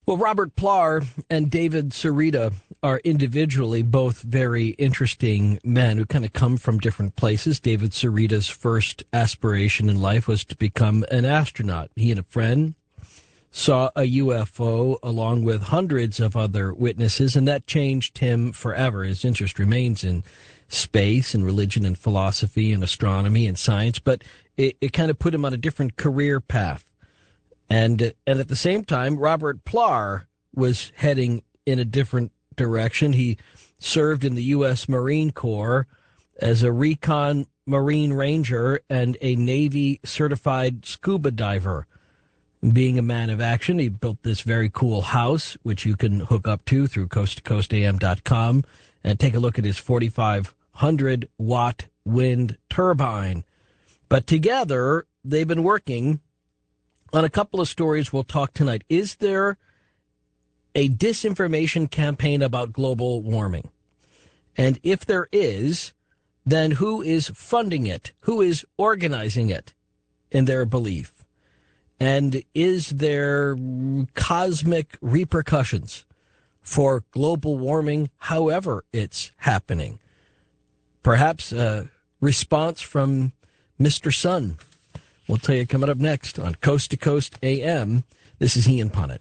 Well, Robert Plar and David Sarita are individually both very interesting men who kind of come from different places. David Sarita's first aspiration in life was to become an astronaut. He and a friend saw a UFO along with hundreds of other witnesses, and that changed him forever. His interest remains in space and religion and philosophy and astronomy and science, but it kind of put him on a different career path. And at the same time, Robert Plar was heading in a different direction. He served in the U.S. Marine Corps as a recon Marine Ranger and a Navy certified scuba diver. Being a man of action, he built this very cool house, which you can hook up to through coasttocoastam.com and take a look at his 4,500 watt wind turbine. But together, they've been working on a couple of stories we'll talk tonight. Is there a disinformation campaign about global warming? And if there is, then who is funding it? Who is organizing it in their belief? And is there cosmic repercussions for global warming, however it's happening? Perhaps a response from Mr. Sun. We'll tell you coming up next on Coast to Coast AM. This is Ian Punnett.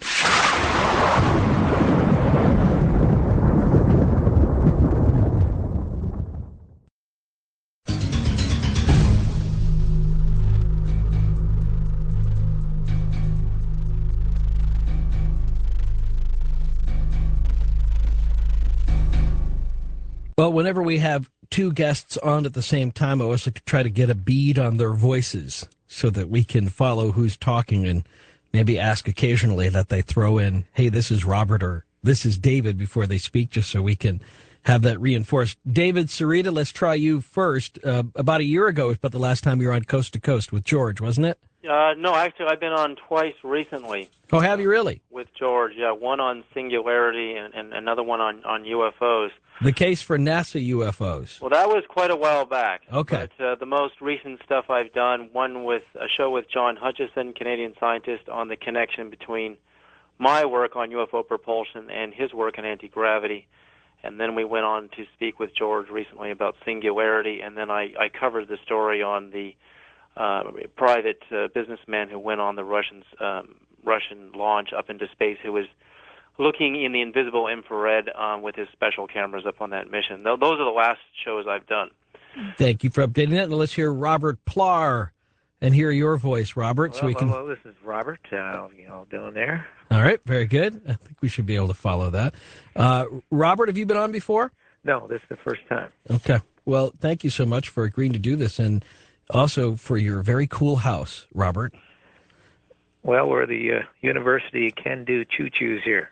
Well, whenever we have two guests on at the same time, I always like to try to get a bead on their voices so that we can follow who's talking and maybe ask occasionally that they throw in, hey, this is Robert or this is David before they speak, just so we can have that reinforced. David Sarita, let's try you first. About a year ago was about the last time you were on Coast to Coast with George, wasn't it? No, actually, I've been on twice recently. Oh, have you really? With George, yeah. One on singularity and another one on UFOs. The case for NASA UFOs. Well, that was quite a while back. Okay. But the most recent stuff I've done, one with a show with John Hutchison, Canadian scientist, on the connection between my work on UFO propulsion and his work in anti-gravity. And then we went on to speak with George recently about singularity, and then I covered the story on the private businessman who went on the Russian launch up into space, who was looking in the invisible infrared with his special cameras up on that mission. Those are the last shows I've done. Think you for updating that. And let's hear Robert Plar and hear your voice, Robert. Well, so we can. Hello, this is Robert. How you all doing there? All right, very good. I think we should be able to follow that. Robert, have you been on before? No, this is the first time. Okay. Well, thank you so much for agreeing to do this, and also for your very cool house, Robert. Well, we're the University Can Do Choo-Choos here.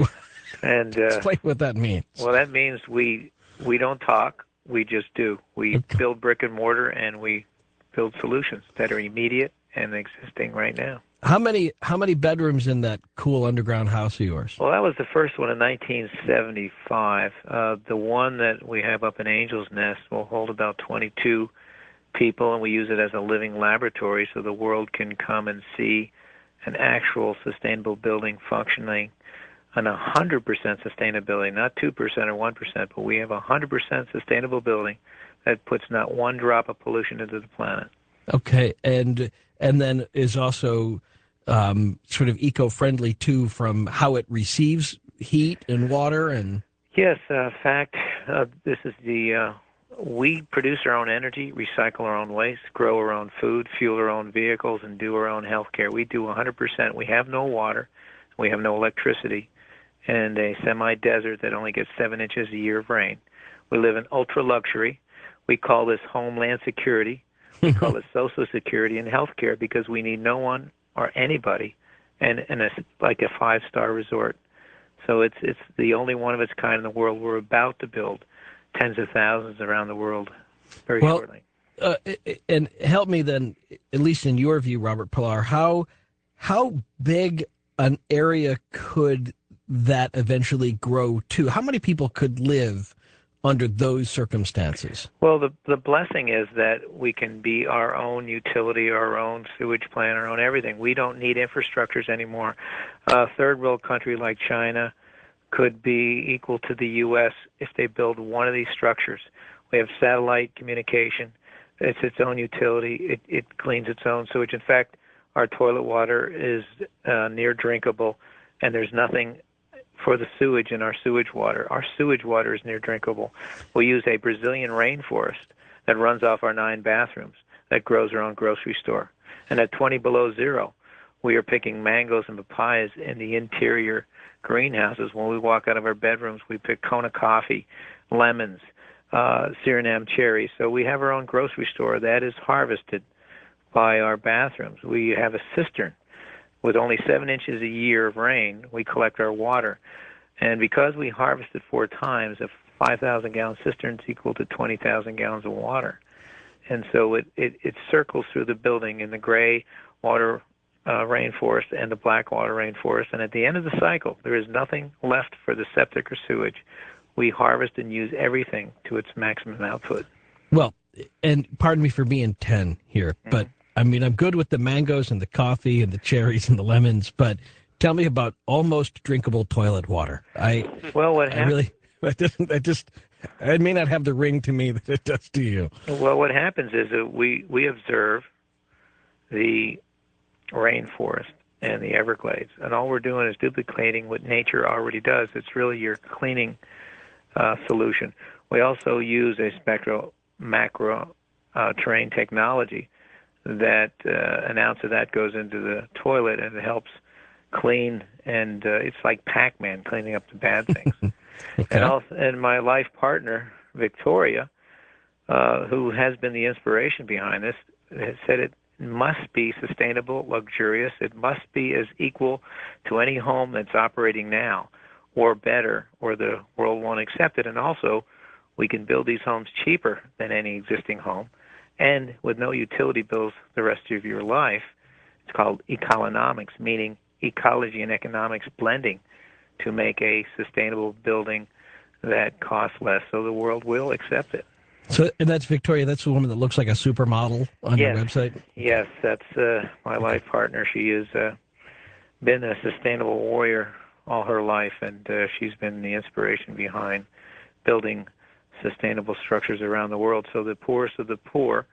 And explain what that means. Well, that means we don't talk, we just do. We build brick and mortar, and we build solutions that are immediate and existing right now. How many bedrooms in that cool underground house of yours? Well, that was the first one in 1975. The one that we have up in Angel's Nest will hold about 22 people, and we use it as a living laboratory so the world can come and see an actual sustainable building functioning on 100% sustainability, not 2% or 1%, but we have 100% sustainable building that puts not one drop of pollution into the planet. Okay, and then is also sort of eco-friendly too, from how it receives heat and water and. Yes, in fact, this is the. We produce our own energy, recycle our own waste, grow our own food, fuel our own vehicles, and do our own health care. We do 100%. We have no water. We have no electricity. And a semi-desert that only gets 7 inches a year of rain. We live in ultra-luxury. We call this homeland security. We call it social security and health care because we need no one or anybody and it's like a 5-star resort. So it's the only one of its kind in the world. We're about to build tens of thousands around the world very shortly. And help me then, at least in your view, Robert Plar, how big an area could that eventually grow to? How many people could live under those circumstances? Well, the blessing is that we can be our own utility, our own sewage plant, our own everything. We don't need infrastructures anymore. A third world country like China could be equal to the U.S. if they build one of these structures. We have satellite communication. It's its own utility. It cleans its own sewage. In fact, our toilet water is near drinkable, and there's nothing for the sewage in our sewage water. Our sewage water is near drinkable. We use a Brazilian rainforest that runs off our 9 bathrooms that grows our own grocery store. And at 20 below zero, we are picking mangoes and papayas in the interior greenhouses. When we walk out of our bedrooms, we pick Kona coffee, lemons, Suriname cherries. So we have our own grocery store that is harvested by our bathrooms. We have a cistern. With only 7 inches a year of rain, we collect our water. And because we harvested 4 times, a 5,000-gallon cistern is equal to 20,000 gallons of water. And so it circles through the building in the gray water rainforest and the black water rainforest. And at the end of the cycle, there is nothing left for the septic or sewage. We harvest and use everything to its maximum output. Well, and pardon me for being 10 here, but I mean, I'm good with the mangoes and the coffee and the cherries and the lemons, but tell me about almost drinkable toilet water. It may not have the ring to me that it does to you. Well, what happens is that we observe the rainforest and the Everglades, and all we're doing is duplicating what nature already does. It's really your cleaning solution. We also use a spectral macro terrain technology that an ounce of that goes into the toilet and it helps clean, and it's like Pac-Man cleaning up the bad things. Okay. And my life partner, Victoria, who has been the inspiration behind this, has said it must be sustainable, luxurious. It must be as equal to any home that's operating now or better, or the world won't accept it. And also, we can build these homes cheaper than any existing home, and with no utility bills the rest of your life. It's called ecolonomics, meaning ecology and economics blending to make a sustainable building that costs less, so the world will accept it. So, and that's Victoria, that's the woman that looks like a supermodel on your website? Yes, that's my life partner. She has been a sustainable warrior all her life, and she's been the inspiration behind building sustainable structures around the world so the poorest of the poor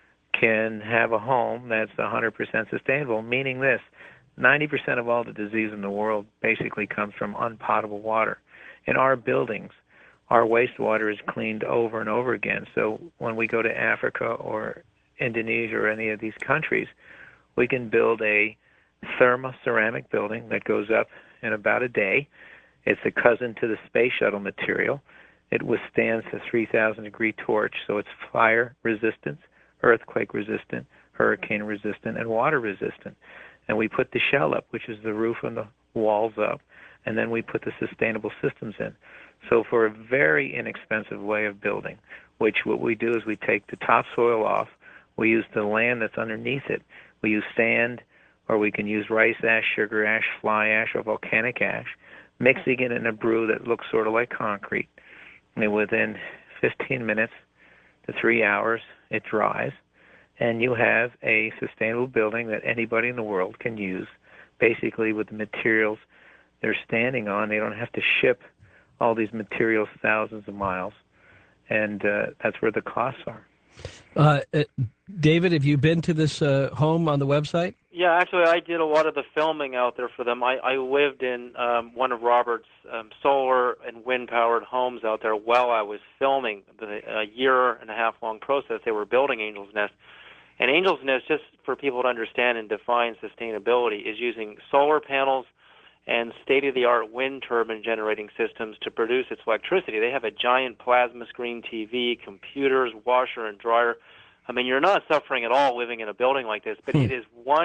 can have a home that's 100% sustainable, meaning this: 90% of all the disease in the world basically comes from unpotable water. In our buildings, our wastewater is cleaned over and over again. So when we go to Africa or Indonesia or any of these countries, we can build a thermoceramic building that goes up in about a day. It's a cousin to the space shuttle material. It withstands the 3,000-degree torch, so it's fire resistant, earthquake resistant, hurricane resistant, and water resistant. And we put the shell up, which is the roof and the walls up, and then we put the sustainable systems in. So for a very inexpensive way of building, which what we do is we take the topsoil off, we use the land that's underneath it, we use sand, or we can use rice ash, sugar ash, fly ash, or volcanic ash, mixing it in a brew that looks sort of like concrete. And within 15 minutes to 3 hours, it dries, and you have a sustainable building that anybody in the world can use, basically with the materials they're standing on. They don't have to ship all these materials thousands of miles, and that's where the costs are. David, have you been to this home on the website? Yeah, actually, I did a lot of the filming out there for them. I lived in one of Robert's solar and wind-powered homes out there while I was filming the year-and-a-half-long process they were building Angel's Nest. And Angel's Nest, just for people to understand and define sustainability, is using solar panels and state-of-the-art wind turbine generating systems to produce its electricity. They have a giant plasma screen TV, computers, washer and dryer. I mean, you're not suffering at all living in a building like this, but it is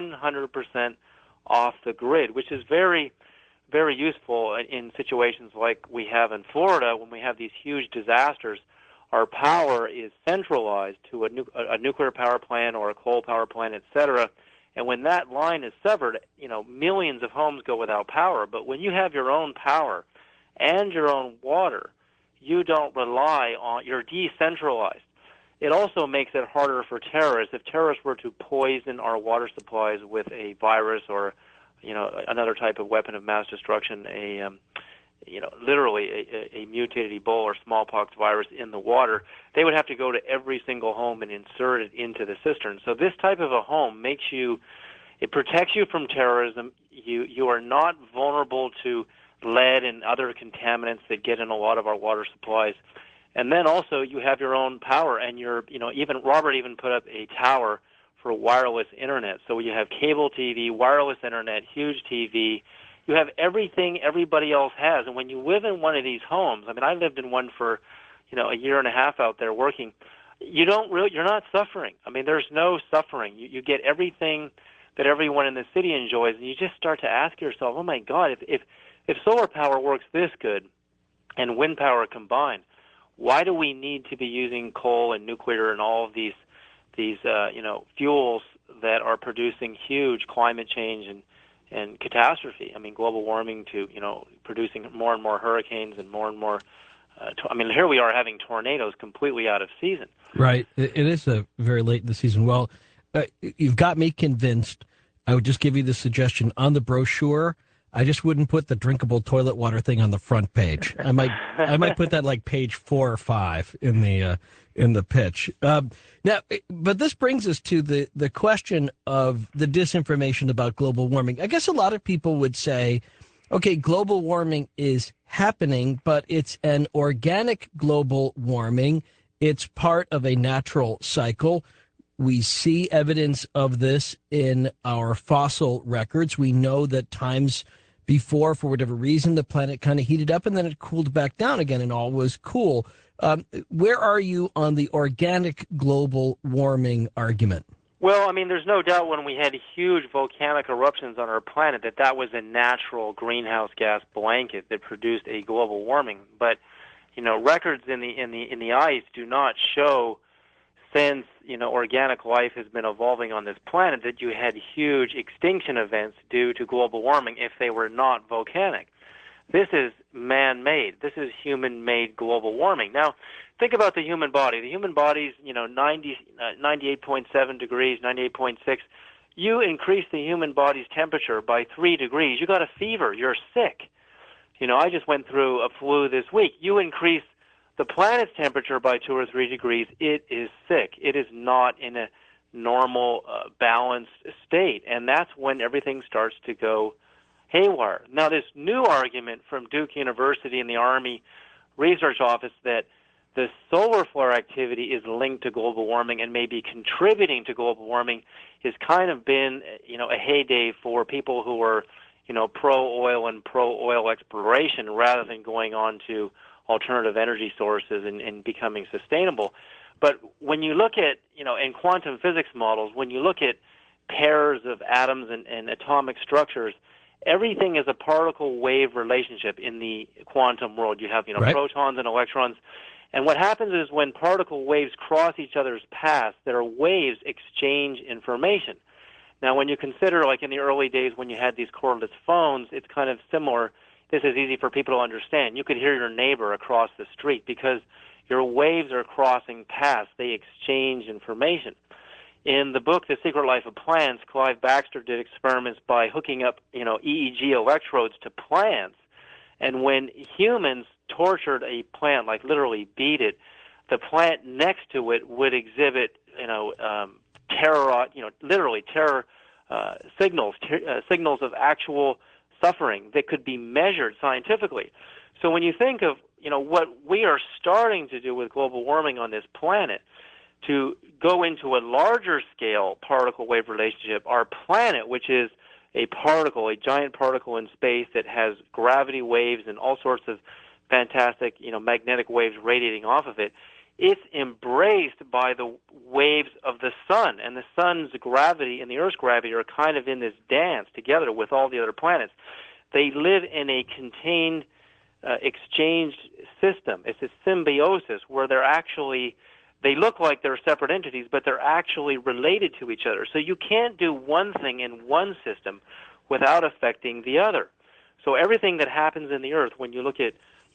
100% off the grid, which is very, very useful in situations like we have in Florida when we have these huge disasters. Our power is centralized to a nuclear power plant or a coal power plant, et cetera. And when that line is severed, millions of homes go without power. But when you have your own power and your own water, you don't rely on, you're decentralized. It also makes it harder for terrorists. If terrorists were to poison our water supplies with a virus or, another type of weapon of mass destruction, literally a mutated Ebola or smallpox virus in the water, they would have to go to every single home and insert it into the cistern. So this type of a home it protects you from terrorism. You are not vulnerable to lead and other contaminants that get in a lot of our water supplies. And then also you have your own power, and even Robert even put up a tower for wireless internet. So you have cable TV, wireless internet, huge TV. You have everything everybody else has. And when you live in one of these homes, I lived in one for, a year and a half out there working. You're not suffering. There's no suffering. You get everything that everyone in the city enjoys, and you just start to ask yourself, oh my God, if solar power works this good and wind power combined, why do we need to be using coal and nuclear and all of these fuels that are producing huge climate change and catastrophe? Global warming to producing more and more hurricanes and more. Here we are having tornadoes completely out of season. Right. It is very late in the season. Well, you've got me convinced. I would just give you the suggestion on the brochure. I just wouldn't put the drinkable toilet water thing on the front page. I might put that like page 4 or 5 in the pitch. Now, but this brings us to the question of the disinformation about global warming. I guess a lot of people would say, okay, global warming is happening, but it's an organic global warming. It's part of a natural cycle. We see evidence of this in our fossil records. We know that times before, for whatever reason, the planet kind of heated up and then it cooled back down again and all was cool. Where are you on the organic global warming argument? Well, there's no doubt when we had huge volcanic eruptions on our planet that was a natural greenhouse gas blanket that produced a global warming. But, records in the ice do not show, since organic life has been evolving on this planet, that you had huge extinction events due to global warming if they were not volcanic. This is man-made. This is human-made global warming. Now, think about the human body. The human body's 98.7 degrees, 98.6. You increase the human body's temperature by 3 degrees, you got a fever. You're sick. I just went through a flu this week. You increase the planet's temperature by 2 or 3 degrees, it is sick. It is not in a normal, balanced state. And that's when everything starts to go haywire. Now, this new argument from Duke University and the Army Research Office that the solar flare activity is linked to global warming and may be contributing to global warming has kind of been, a heyday for people who are, pro-oil and pro-oil exploration rather than going on to alternative energy sources and becoming sustainable. But when you look at, in quantum physics models, when you look at pairs of atoms and atomic structures, everything is a particle-wave relationship in the quantum world. You have, Right. Protons and electrons. And what happens is when particle waves cross each other's paths, their waves exchange information. Now, when you consider, like in the early days when you had these cordless phones, it's kind of similar. This is easy for people to understand. You could hear your neighbor across the street because your waves are crossing paths. They exchange information. In the book, The Secret Life of Plants, Clive Baxter did experiments by hooking up, EEG electrodes to plants. And when humans tortured a plant, like literally beat it, the plant next to it would exhibit, terror, literally terror signals of actual suffering that could be measured scientifically. So when you think of, what we are starting to do with global warming on this planet, to go into a larger scale particle wave relationship, our planet, which is a giant particle in space that has gravity waves and all sorts of fantastic, magnetic waves radiating off of it, it's embraced by the waves of the sun. And the sun's gravity and the Earth's gravity are kind of in this dance together with all the other planets. They live in a contained, exchanged system. It's a symbiosis where they look like they're separate entities, but they're actually related to each other. So you can't do one thing in one system without affecting the other. So everything that happens in the Earth, when you look at,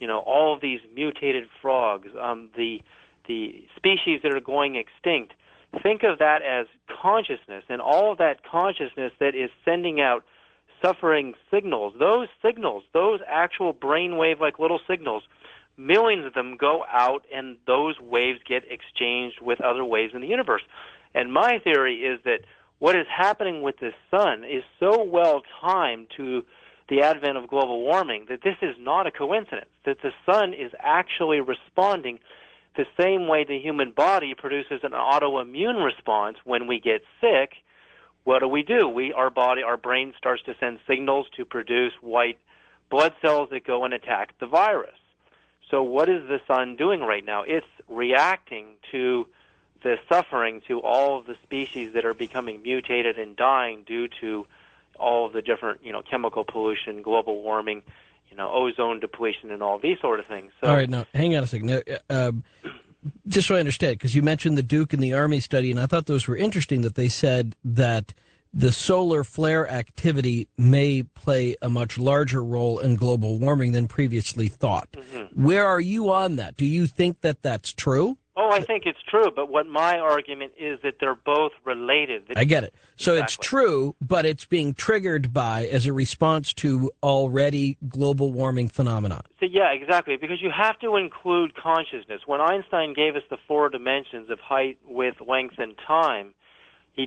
all of these mutated frogs, the species that are going extinct. Think of that as consciousness, and all of that consciousness that is sending out suffering signals. Those actual brainwave-like little signals, millions of them go out, and those waves get exchanged with other waves in the universe. And my theory is that what is happening with the sun is so well timed to the advent of global warming that this is not a coincidence, that the sun is actually responding the same way the human body produces an autoimmune response when we get sick. What do? Our brain starts to send signals to produce white blood cells that go and attack the virus. So what is the sun doing right now? It's reacting to the suffering, to all of the species that are becoming mutated and dying due to all of the different, chemical pollution, global warming, ozone depletion, and all these sort of things. So, all right, now hang on a second. Now, just so I understand, because you mentioned the Duke and the Army study, and I thought those were interesting that they said that the solar flare activity may play a much larger role in global warming than previously thought. Mm-hmm. Where are you on that? Do you think that that's true? Oh, I think it's true, but what my argument is that they're both related. I get it. So Exactly. It's true, but it's being triggered by as a response to already global warming phenomena. So, yeah, exactly, because you have to include consciousness. When Einstein gave us the 4 dimensions of height, width, length, and time, he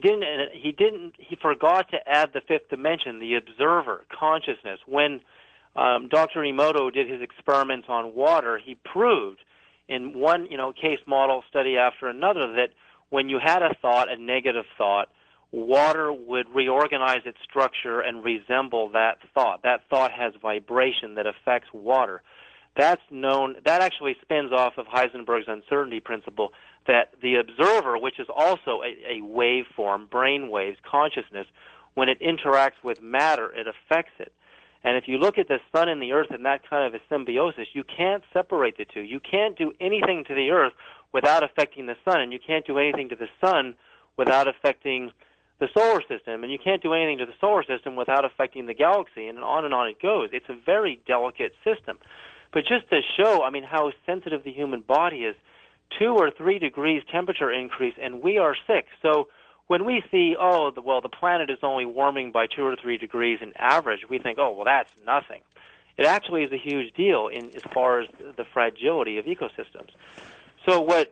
forgot to add the 5th dimension, the observer, consciousness. When Dr. Emoto did his experiments on water, he proved in one, case model study after another that when you had a thought, a negative thought, water would reorganize its structure and resemble that thought. That thought has vibration that affects water. That actually spins off of Heisenberg's uncertainty principle, that the observer, which is also a waveform, brain waves, consciousness, when it interacts with matter, it affects it. And if you look at the sun and the earth in that kind of a symbiosis, you can't separate the two. You can't do anything to the earth without affecting the sun, and you can't do anything to the sun without affecting the solar system, and you can't do anything to the solar system without affecting the galaxy, and on it goes. It's a very delicate system. But just to show, how sensitive the human body is, 2 or 3 degrees temperature increase, and we are sick. So when we see, the planet is only warming by 2 or 3 degrees in average, we think, that's nothing. It actually is a huge deal as far as the fragility of ecosystems. So what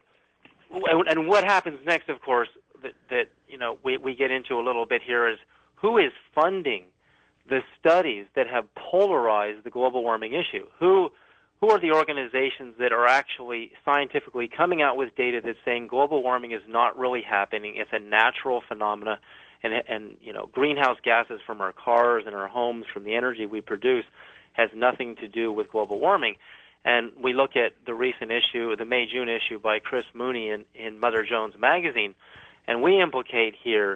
happens next, of course, that we get into a little bit here is who is funding the studies that have polarized the global warming issue? Who are the organizations that are actually scientifically coming out with data that's saying global warming is not really happening, it's a natural phenomena, and greenhouse gases from our cars and our homes, from the energy we produce, has nothing to do with global warming? And we look at the recent issue, the May-June issue by Chris Mooney in Mother Jones magazine, and we implicate here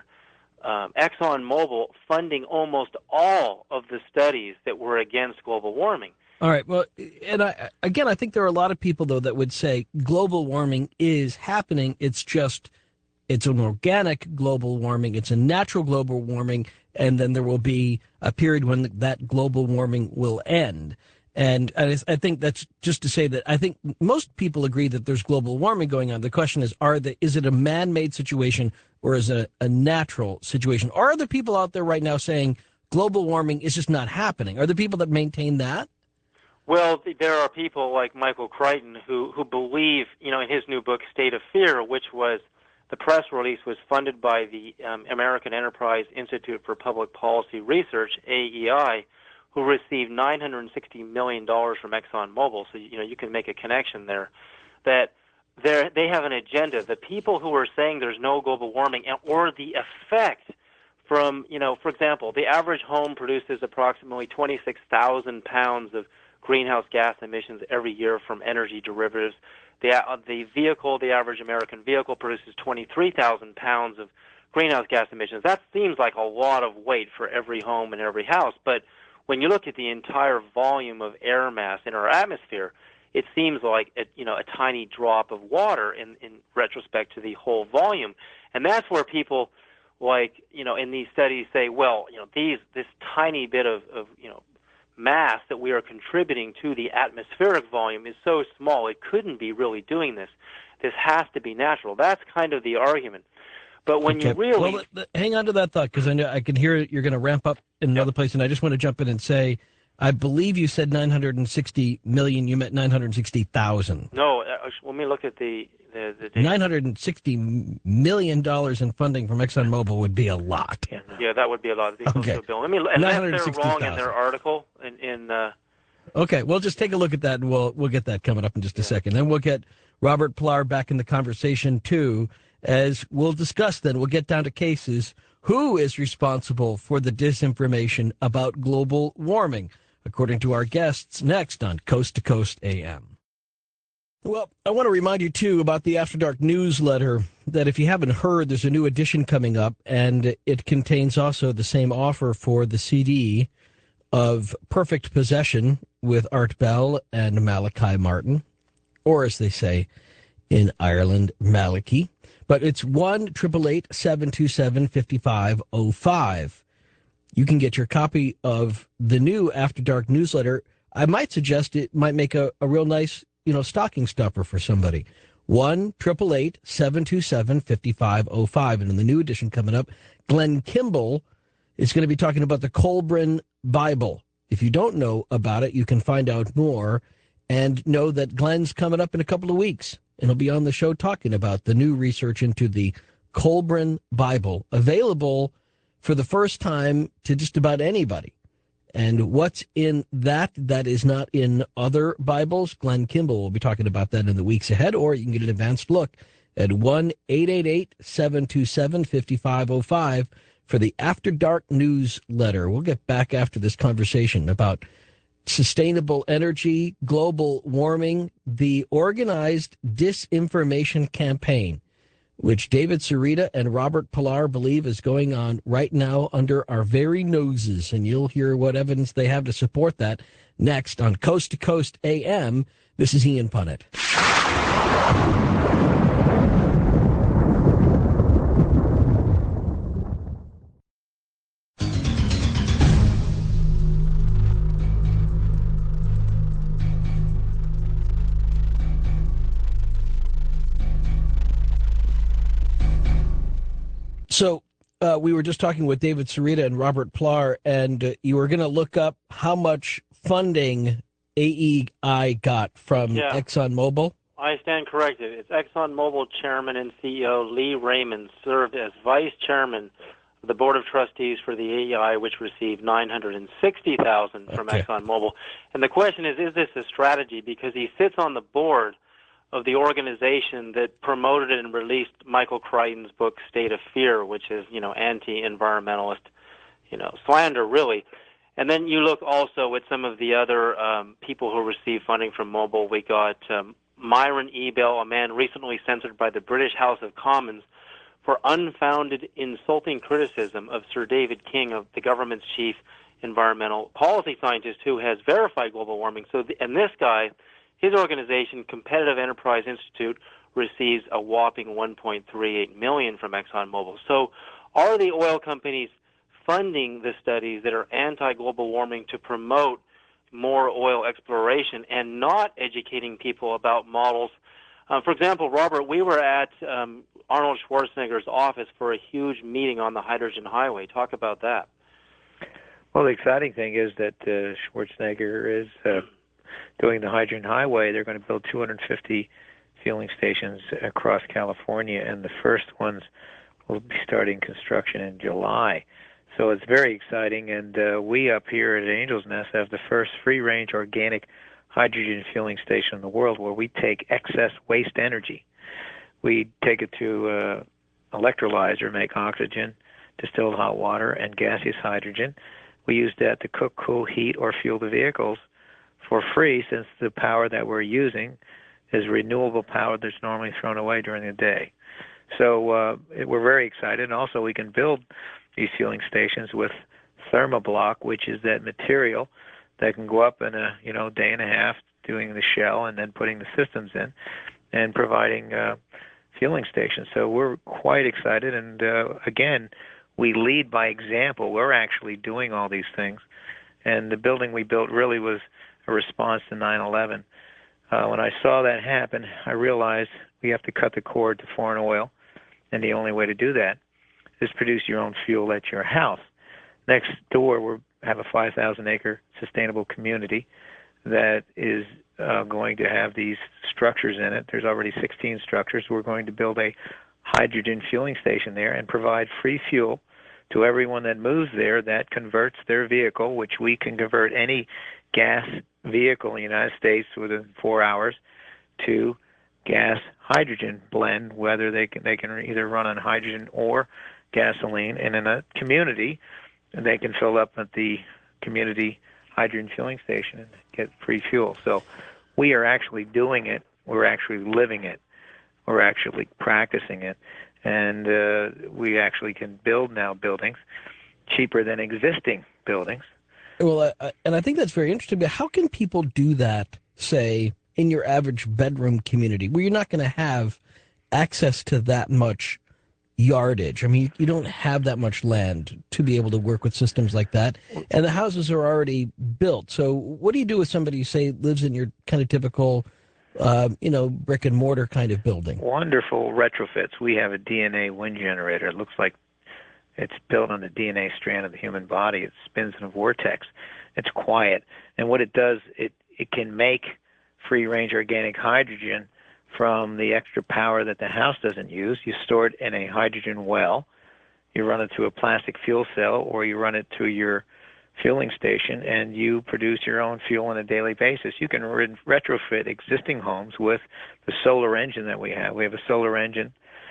ExxonMobil funding almost all of the studies that were against global warming. All right. Well, and I think there are a lot of people, though, that would say global warming is happening. It's an organic global warming. It's a natural global warming. And then there will be a period when that global warming will end. And I think that's just to say that I think most people agree that there's global warming going on. The question is, is it a man-made situation or is it a natural situation? Are there people out there right now saying global warming is just not happening? Are there people that maintain that? Well, there are people like Michael Crichton who believe, in his new book, State of Fear, which was, the press release was funded by the American Enterprise Institute for Public Policy Research, AEI, who received $960 million from ExxonMobil. So, you can make a connection there, that they have an agenda. The people who are saying there's no global warming or the effect from, for example, the average home produces approximately 26,000 pounds of greenhouse gas emissions every year from energy derivatives. The average American vehicle produces 23,000 pounds of greenhouse gas emissions. That seems like a lot of weight for every home and every house, but when you look at the entire volume of air mass in our atmosphere, it seems like a tiny drop of water in retrospect to the whole volume. And that's where people in these studies say, this tiny bit of mass that we are contributing to the atmospheric volume is so small, it couldn't be really doing this. This has to be natural. That's kind of the argument. But when you really... Well, hang on to that thought, because I know I can hear you're going to ramp up in another place, and I just want to jump in and say, I believe you said 960 million. You meant 960,000. No, let me look at the $960 million in funding from ExxonMobil would be a lot. Yeah, that would be a lot. It'd be close to a bill. Unless they're wrong in their article. Okay, we'll just take a look at that, and we'll get that coming up in just a second. Then we'll get Robert Pillar back in the conversation, too, as we'll discuss then. We'll get down to cases. Who is responsible for the disinformation about global warming? According to our guests, next on Coast to Coast AM. Well, I want to remind you, too, about the After Dark newsletter, that if you haven't heard, there's a new edition coming up, and it contains also the same offer for the CD of Perfect Possession with Art Bell and Malachi Martin, or as they say in Ireland, Malachi. But it's 1-888-727-5505. You can get your copy of the new After Dark newsletter. I might suggest it might make a real nice, stocking stuffer for somebody. 1-888-727-5505. And in the new edition coming up, Glenn Kimball is going to be talking about the Kolbrin Bible. If you don't know about it, you can find out more and know that Glenn's coming up in a couple of weeks. And he'll be on the show talking about the new research into the Kolbrin Bible, available for the first time to just about anybody. And what's in that is not in other Bibles, Glenn Kimball will be talking about that in the weeks ahead, or you can get an advanced look at 1-888-727-5505 for the After Dark newsletter. We'll get back after this conversation about sustainable energy, global warming, the organized disinformation campaign, which David Sereda and Robert Pillar believe is going on right now under our very noses. And you'll hear what evidence they have to support that next on Coast to Coast AM. This is Ian Punnett. So we were just talking with David Sereda and Robert Pillar, and you were going to look up how much funding AEI got from ExxonMobil. I stand corrected. It's ExxonMobil Chairman and CEO Lee Raymond served as Vice Chairman of the Board of Trustees for the AEI, which received $960,000 from ExxonMobil. And the question is this a strategy? Because he sits on the board of the organization that promoted and released Michael Crichton's book, State of Fear, which is, anti-environmentalist, slander, really. And then you look also at some of the other people who receive funding from Mobil. We got Myron Ebell, a man recently censored by the British House of Commons for unfounded, insulting criticism of Sir David King, of the government's chief environmental policy scientist, who has verified global warming. And this guy, his organization, Competitive Enterprise Institute, receives a whopping $1.38 million from ExxonMobil. So are the oil companies funding the studies that are anti-global warming to promote more oil exploration and not educating people about models? For example, Robert, we were at Arnold Schwarzenegger's office for a huge meeting on the hydrogen highway. Talk about that. Well, the exciting thing is that Schwarzenegger is doing the hydrogen highway. They're going to build 250 fueling stations across California, and the first ones will be starting construction in July. So it's very exciting, and we up here at Angel's Nest have the first free-range organic hydrogen fueling station in the world, where we take excess waste energy. We take it to electrolyzer, make oxygen, distilled hot water, and gaseous hydrogen. We use that to cook, cool, heat, or fuel the vehicles for free, since the power that we're using is renewable power that's normally thrown away during the day. So we're very excited. And also we can build these fueling stations with Thermoblock, which is that material that can go up in a day and a half, doing the shell and then putting the systems in and providing fueling stations. So we're quite excited. And again, we lead by example. We're actually doing all these things. And the building we built really was a response to 9/11. When I saw that happen, I realized we have to cut the cord to foreign oil, and the only way to do that is produce your own fuel at your house. Next door, we have a 5,000-acre sustainable community that is going to have these structures in it. There's already 16 structures. We're going to build a hydrogen fueling station there and provide free fuel to everyone that moves there that converts their vehicle, which we can convert any gas vehicle in the United States within 4 hours, to gas hydrogen blend, whether they can either run on hydrogen or gasoline. And in a community, they can fill up at the community hydrogen fueling station and get free fuel. So we are actually doing it. We're actually living it. We're actually practicing it. And we actually can build now buildings cheaper than existing buildings. Well, and I think that's very interesting. But how can people do that, say, in your average bedroom community, where you're not going to have access to that much yardage? I mean, you don't have that much land to be able to work with systems like that, and the houses are already built. So what do you do with somebody who, say, lives in your kind of typical, brick and mortar kind of building? Wonderful retrofits. We have a DNA wind generator. It looks like it's built on the DNA strand of the human body. It spins in a vortex. It's quiet. And what it does, it can make free-range organic hydrogen from the extra power that the house doesn't use. You store it in a hydrogen well. You run it through a plastic fuel cell, or you run it to your fueling station, and you produce your own fuel on a daily basis. You can retrofit existing homes with the solar engine that we have. We have a solar engine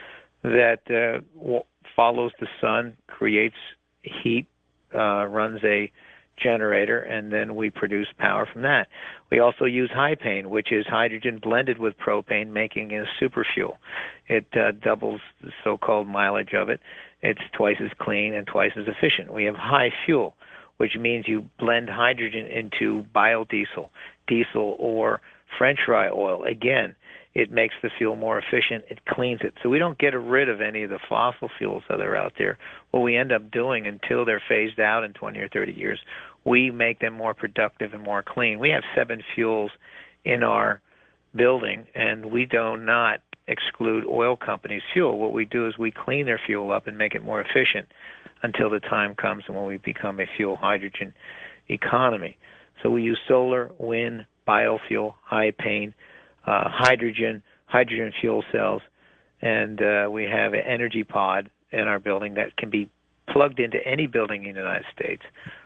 that follows the sun, creates heat, runs a generator, and then we produce power from that. We also use Hypane, which is hydrogen blended with propane, making a super fuel. It doubles the so-called mileage of it. It's twice as clean and twice as efficient. We have high fuel, which means you blend hydrogen into biodiesel, diesel, or French fry oil. Again, it makes the fuel more efficient. It cleans it. So we don't get rid of any of the fossil fuels that are out there. What we end up doing until they're phased out in 20 or 30 years, we make them more productive and more clean. We have 7 fuels in our building, and we do not exclude oil companies' fuel. What we do is we clean their fuel up and make it more efficient until the time comes when we become a fuel hydrogen economy. So we use solar, wind, biofuel, Hypane, hydrogen fuel cells, and we have an energy pod in our building that can be plugged into any building in the United States,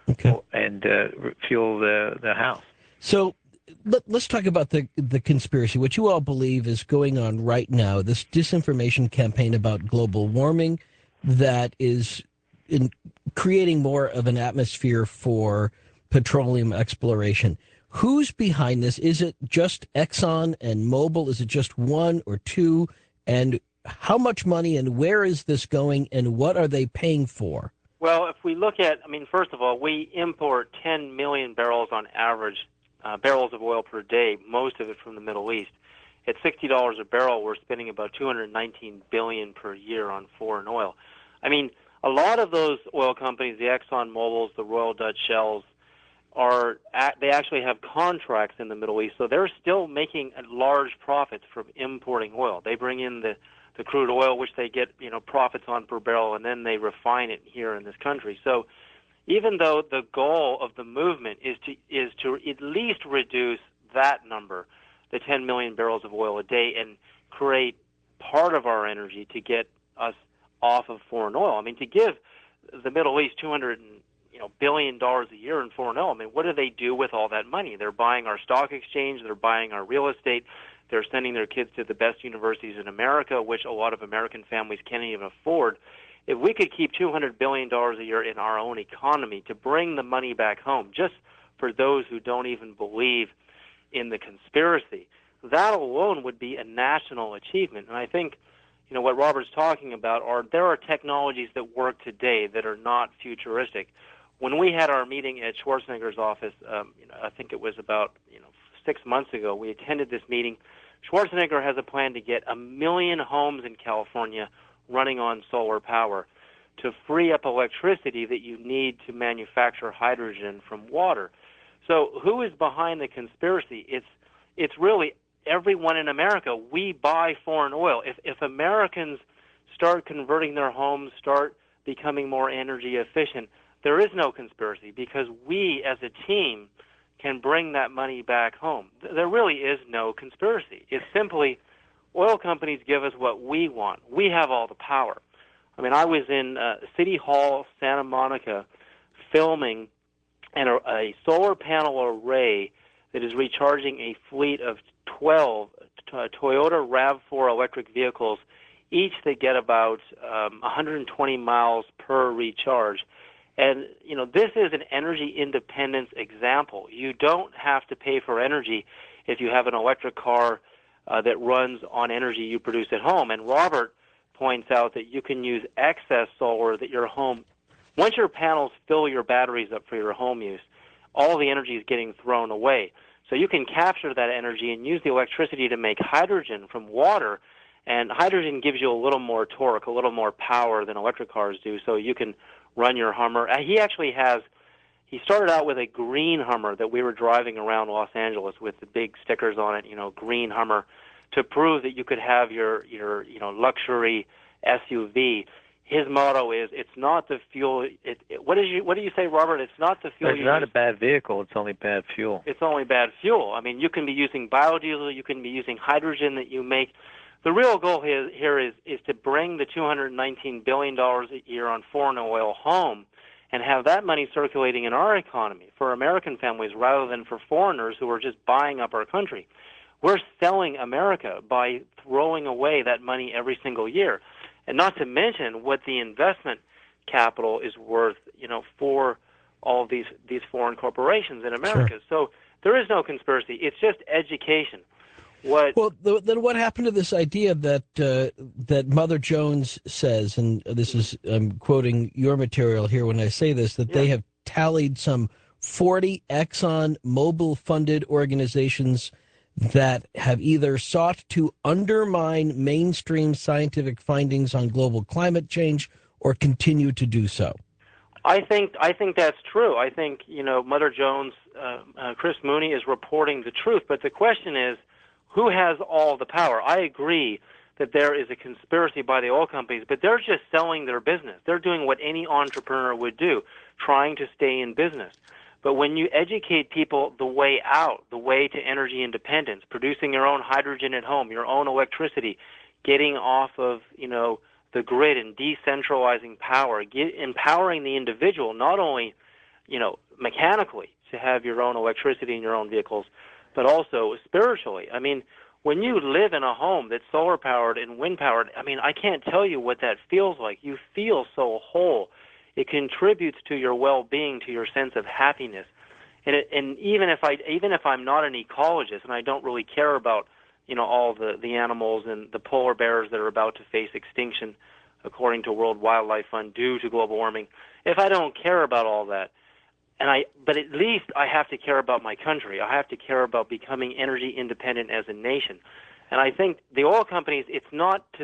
and fuel the house. So let's talk about the conspiracy, what you all believe is going on right now, this disinformation campaign about global warming that is creating more of an atmosphere for petroleum exploration. Who's behind this? Is it just Exxon and Mobil? Is it just one or two? And how much money and where is this going and what are they paying for? Well, if we look at, first of all, we import 10 million barrels on average, barrels of oil per day, most of it from the Middle East. At $60 a barrel, we're spending about $219 billion per year on foreign oil. A lot of those oil companies, the Exxon Mobils, the Royal Dutch Shells, they actually have contracts in the Middle East, so they're still making large profits from importing oil. They bring in the crude oil, which they get profits on per barrel, and then they refine it here in this country. So even though the goal of the movement is to at least reduce that number, the 10 million barrels of oil a day, and create part of our energy to get us off of foreign oil. To give the Middle East $200 billion a year in foreign oil, what do they do with all that money? They're buying our stock exchange, they're buying our real estate, they're sending their kids to the best universities in America, which a lot of American families can't even afford. If we could keep $200 billion a year in our own economy to bring the money back home, just for those who don't even believe in the conspiracy, that alone would be a national achievement. And I think what Robert's talking about there are technologies that work today that are not futuristic. When we had our meeting at Schwarzenegger's office, I think it was about 6 months ago, we attended this meeting. Schwarzenegger has a plan to get 1 million homes in California running on solar power. to free up electricity that you need to manufacture hydrogen from water. So who is behind the conspiracy? It's really everyone in America. We buy foreign oil. If Americans start converting their homes, start becoming more energy efficient, there is no conspiracy because we as a team can bring that money back home. There really is no conspiracy. It's simply oil companies give us what we want. We have all the power. I mean, I was in City Hall, Santa Monica, filming a solar panel array that is recharging a fleet of 12 Toyota RAV4 electric vehicles, each that get about 120 miles per recharge. And, you know, this is an energy independence example. You don't have to pay for energy if you have an electric car that runs on energy you produce at home. And Robert points out that you can use excess solar that your home, once your panels fill your batteries up for your home use, all the energy is getting thrown away. So you can capture that energy and use the electricity to make hydrogen from water. And hydrogen gives you a little more torque, a little more power than electric cars do. So you can run your Hummer. He started out with a green Hummer that we were driving around Los Angeles with the big stickers on it, you know, green Hummer, to prove that you could have your luxury SUV. His motto is, it's not the fuel. What do you say, Robert? It's not the fuel. It's not a bad vehicle. It's only bad fuel. It's only bad fuel. I mean, you can be using biodiesel. You can be using hydrogen that you make. The real goal here is to bring the $219 billion a year on foreign oil home and have that money circulating in our economy for American families rather than for foreigners who are just buying up our country. We're selling America by throwing away that money every single year. And not to mention what the investment capital is worth, you know, for all of these foreign corporations in America. Sure. So there is no conspiracy. It's just education. Then what happened to this idea that Mother Jones says, and this is, I'm quoting your material here when I say this, that they have tallied some 40 Exxon Mobil-funded organizations that have either sought to undermine mainstream scientific findings on global climate change or continue to do so? I think that's true. I think, you know, Mother Jones, Chris Mooney is reporting the truth, but the question is, who has all the power? I agree that there is a conspiracy by the oil companies, but they're just selling their business. They're doing what any entrepreneur would do, trying to stay in business. But when you educate people the way out, the way to energy independence, producing your own hydrogen at home, your own electricity, getting off of, you know, the grid and decentralizing power, empowering the individual, not only, you know, mechanically to have your own electricity in your own vehicles, but also spiritually. I mean, when you live in a home that's solar-powered and wind-powered, I mean, I can't tell you what that feels like. You feel so whole. It contributes to your well-being, to your sense of happiness. And even if I'm not an ecologist and I don't really care about, you know, all the animals and the polar bears that are about to face extinction, according to World Wildlife Fund, due to global warming, if I don't care about all that, but at least I have to care about my country. I have to care about becoming energy independent as a nation. And I think the oil companies, it's not to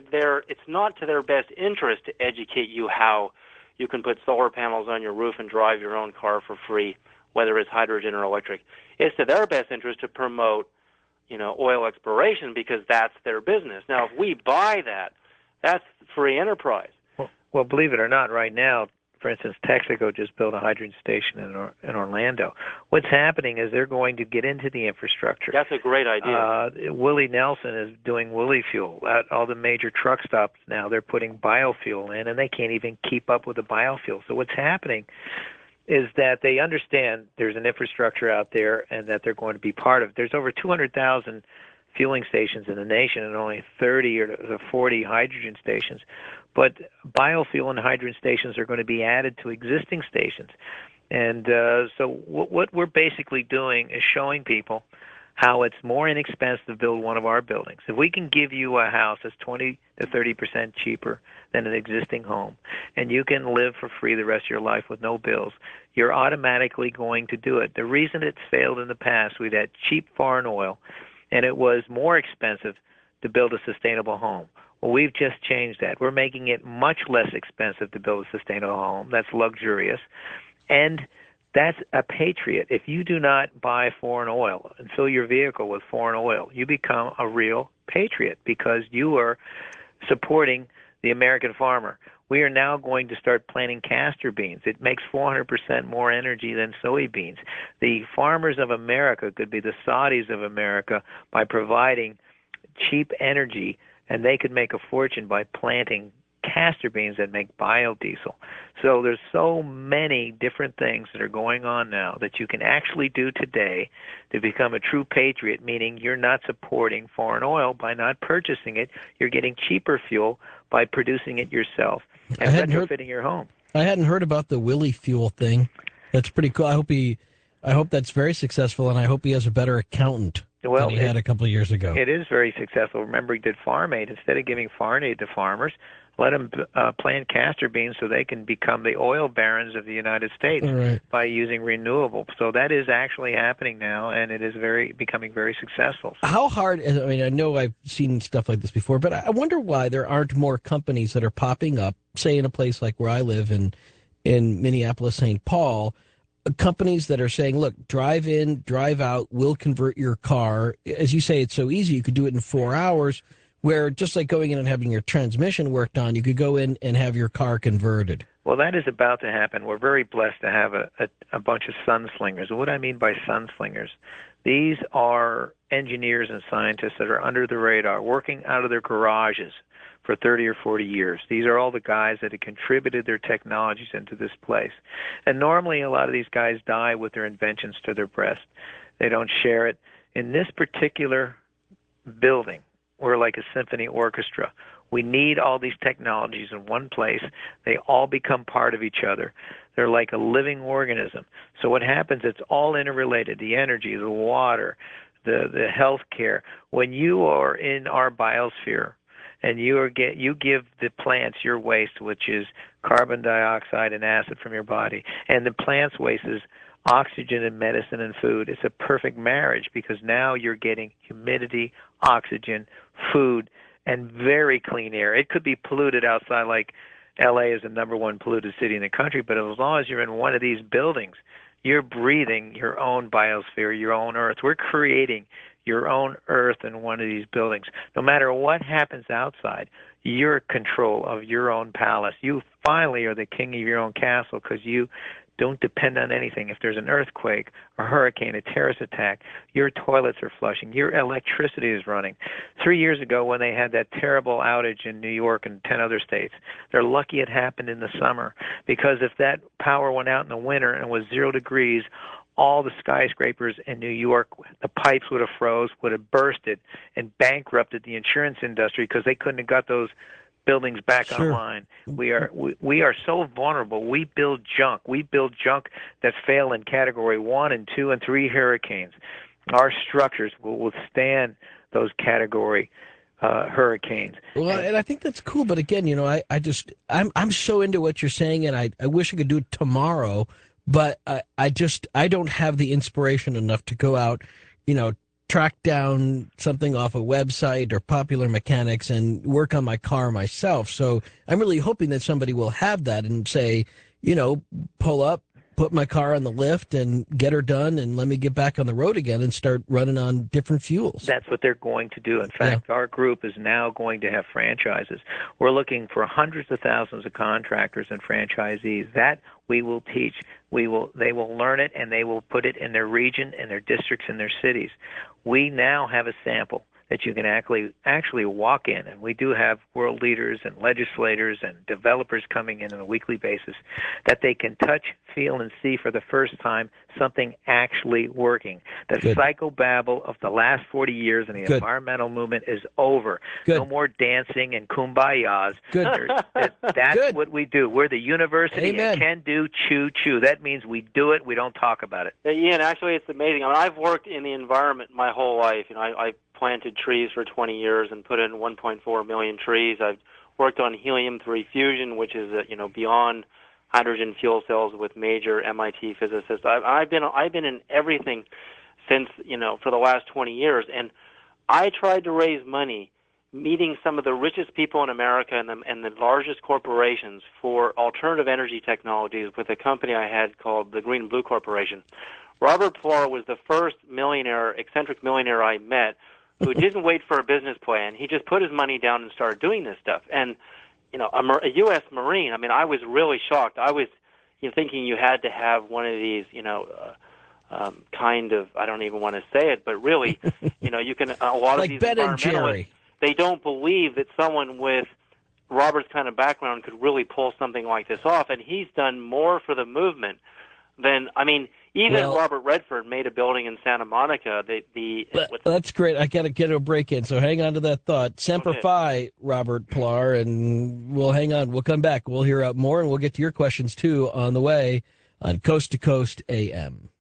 their best interest to educate you how you can put solar panels on your roof and drive your own car for free, whether it's hydrogen or electric. It's to their best interest to promote, you know, oil exploration because that's their business. Now, if we buy that, that's free enterprise. Well, believe it or not, right now, for instance, Texaco just built a hydrogen station in Orlando. What's happening is they're going to get into the infrastructure. That's a great idea. Willie Nelson is doing Willie Fuel. At all the major truck stops now, they're putting biofuel in, and they can't even keep up with the biofuel. So what's happening is that they understand there's an infrastructure out there and that they're going to be part of it. There's over 200,000 fueling stations in the nation and only 30 or 40 hydrogen stations. But biofuel and hydrogen stations are going to be added to existing stations. And so what we're basically doing is showing people how it's more inexpensive to build one of our buildings. If we can give you a house that's 20 to 30% cheaper than an existing home, and you can live for free the rest of your life with no bills, you're automatically going to do it. The reason it's failed in the past, we'd had cheap foreign oil, and it was more expensive to build a sustainable home. Well, we've just changed that. We're making it much less expensive to build a sustainable home. That's luxurious. And that's a patriot. If you do not buy foreign oil and fill your vehicle with foreign oil, you become a real patriot because you are supporting the American farmer. We are now going to start planting castor beans. It makes 400% more energy than soybeans. The farmers of America could be the Saudis of America by providing cheap energy, and they could make a fortune by planting castor beans that make biodiesel. So there's so many different things that are going on now that you can actually do today to become a true patriot, meaning you're not supporting foreign oil by not purchasing it. You're getting cheaper fuel by producing it yourself and retrofitting your home. I hadn't heard about the Willie fuel thing. That's pretty cool. I hope that's very successful, and I hope he has a better accountant than he had a couple of years ago. It is very successful. Remember, he did farm aid. Instead of giving farm aid to farmers, let them plant castor beans so they can become the oil barons of the United States by using renewables. So that is actually happening now, and it is becoming very successful. How hard, I mean, I know I've seen stuff like this before, but I wonder why there aren't more companies that are popping up, say in a place like where I live in Minneapolis, St. Paul, companies that are saying, look, drive in, drive out, we'll convert your car. As you say, it's so easy. You could do it in 4 hours. Where just like going in and having your transmission worked on, you could go in and have your car converted. Well, that is about to happen. We're very blessed to have a bunch of sunslingers. What I mean by sunslingers, these are engineers and scientists that are under the radar, working out of their garages for 30 or 40 years. These are all the guys that have contributed their technologies into this place. And normally a lot of these guys die with their inventions to their breast. They don't share it. In this particular building, we're like a symphony orchestra. We need all these technologies in one place. They all become part of each other. They're like a living organism. So what happens, it's all interrelated, the energy, the water, the health care. When you are in our biosphere and you give the plants your waste, which is carbon dioxide and acid from your body, and the plant's waste is oxygen and medicine and food. It's a perfect marriage because now you're getting humidity, oxygen, food, and very clean air. It could be polluted outside, like LA is the #1 polluted city in the country, but as long as you're in one of these buildings, you're breathing your own biosphere, your own earth. We're creating your own earth in one of these buildings. No matter what happens outside, you're in control of your own palace. You finally are the king of your own castle because you don't depend on anything. If there's an earthquake, a hurricane, a terrorist attack, your toilets are flushing, your electricity is running. 3 years ago when they had that terrible outage in New York and 10 other states, they're lucky it happened in the summer because if that power went out in the winter and it was 0 degrees, all the skyscrapers in New York, the pipes would have froze, would have bursted, and bankrupted the insurance industry because they couldn't have got those buildings back online. We are so vulnerable. We build junk. We build junk that fail in category 1 and 2 and 3 hurricanes. Our structures will withstand those category hurricanes. Well, and I think that's cool. But again, you know, I'm so into what you're saying, and I wish I could do it tomorrow. But I don't have the inspiration enough to go out, you know, track down something off a website or Popular Mechanics and work on my car myself. So I'm really hoping that somebody will have that and say, you know, pull up, put my car on the lift and get her done and let me get back on the road again and start running on different fuels. That's what they're going to do. In fact, our group is now going to have franchises. We're looking for hundreds of thousands of contractors and franchisees. That we will teach. They will learn it, and they will put it in their region, in their districts, in their cities. We now have a sample that you can actually walk in, and we do have world leaders and legislators and developers coming in on a weekly basis, that they can touch, feel, and see for the first time something actually working. The psychobabble of the last 40 years in the environmental movement is over. No more dancing and kumbayas. That's what we do. We're the university of can do, chew, chew. That means we do it, we don't talk about it. Ian, actually, it's amazing. I mean, I've worked in the environment my whole life. You know, I planted trees for 20 years and put in 1.4 million trees. I've worked on helium-3 fusion, which is beyond hydrogen fuel cells with major MIT physicists. I've been in everything since for the last 20 years, and I tried to raise money meeting some of the richest people in America and the largest corporations for alternative energy technologies with a company I had called the Green and Blue Corporation. Robert Plour was the first eccentric millionaire I met who didn't wait for a business plan. He just put his money down and started doing this stuff. And, a U.S. Marine, I mean, I was really shocked. I was thinking you had to have one of these, kind of, I don't even want to say it, but really, you can, a lot like of these Ben and environmentalists, Jerry. They don't believe that someone with Robert's kind of background could really pull something like this off. And he's done more for the movement than, even Robert Redford made a building in Santa Monica. That's great. I got to get a break in, so hang on to that thought. Semper Fi, Robert Plour, and we'll hang on. We'll come back. We'll hear more, and we'll get to your questions, too, on the way on Coast to Coast AM.